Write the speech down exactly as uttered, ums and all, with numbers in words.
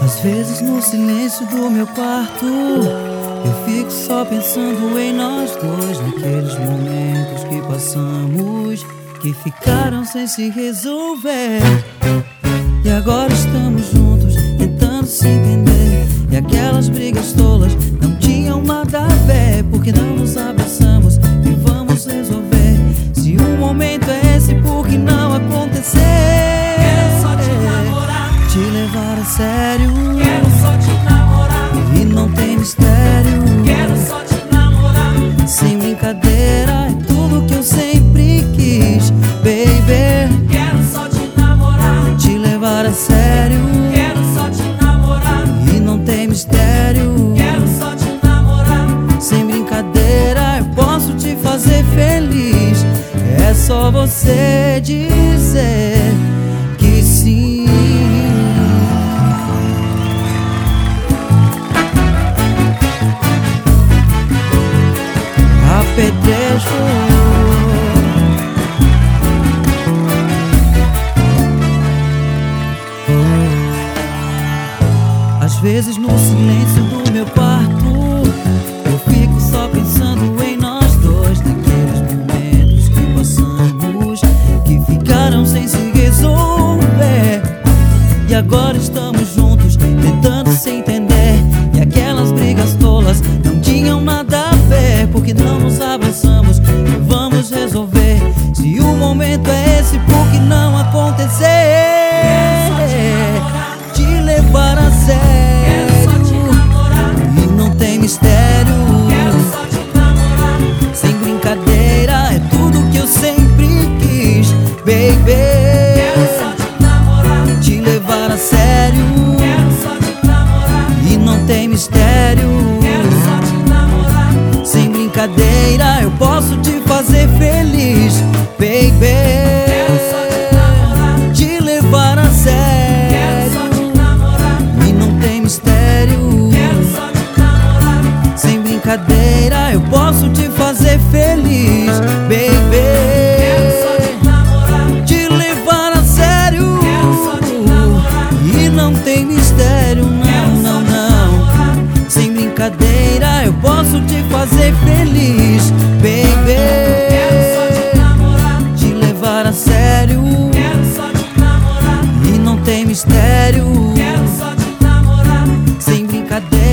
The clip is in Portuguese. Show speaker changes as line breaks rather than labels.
Às vezes no silêncio do meu quarto eu fico só pensando em nós dois, naqueles momentos que passamos, que ficaram sem se resolver. E agora estamos juntos, tentando se entender. E aquelas brigas tolas não tinham nada a ver, porque não nos abraçamos e vamos resolver. Se o momento é esse, por que não acontecer?
Quero só te namorar,
te levar a sério.
quero só te namorar,
E não tem mistério,
quero só te namorar,
sem brincadeira, é tudo que eu sempre quis, baby.
quero só te namorar,
Te levar a sério,
quero só te namorar,
e não tem mistério,
quero só te namorar,
sem brincadeira, eu posso te fazer feliz. É só você dizer que sim. Apetrecho, às vezes no silêncio do meu quarto eu fico só pensando em nós dois, naqueles momentos que passamos, que ficaram sem se resolver. E agora estamos juntos, tentando se entender. E aquelas brigas tolas não tinham nada a ver, porque não nos abraçamos e vamos resolver. Se o momento é esse, por que não acontecer? Te levar a sério,
quero só te namorar,
e não tem mistério,
quero só te namorar,
sem brincadeira, é tudo que eu sempre quis, baby.
quero só te namorar,
Te levar a sério,
quero só te namorar,
e não tem mistério,
quero só te namorar,
sem brincadeira, eu posso te fazer feliz, baby.
quero só te namorar,
Te levar a
quero
sério,
só te namorar,
e não tem mistério,
quero só te namorar,
sem brincadeira, eu posso te fazer feliz, baby.
quero só te namorar,
Te levar a sério,
quero só te namorar,
e não tem mistério, não, não, não. Sem brincadeira, eu posso te fazer feliz, baby.
quero só te namorar,
Te levar a sério,
quero só te namorar,
e não tem mistério,
quero só te namorar,
sem brincadeira.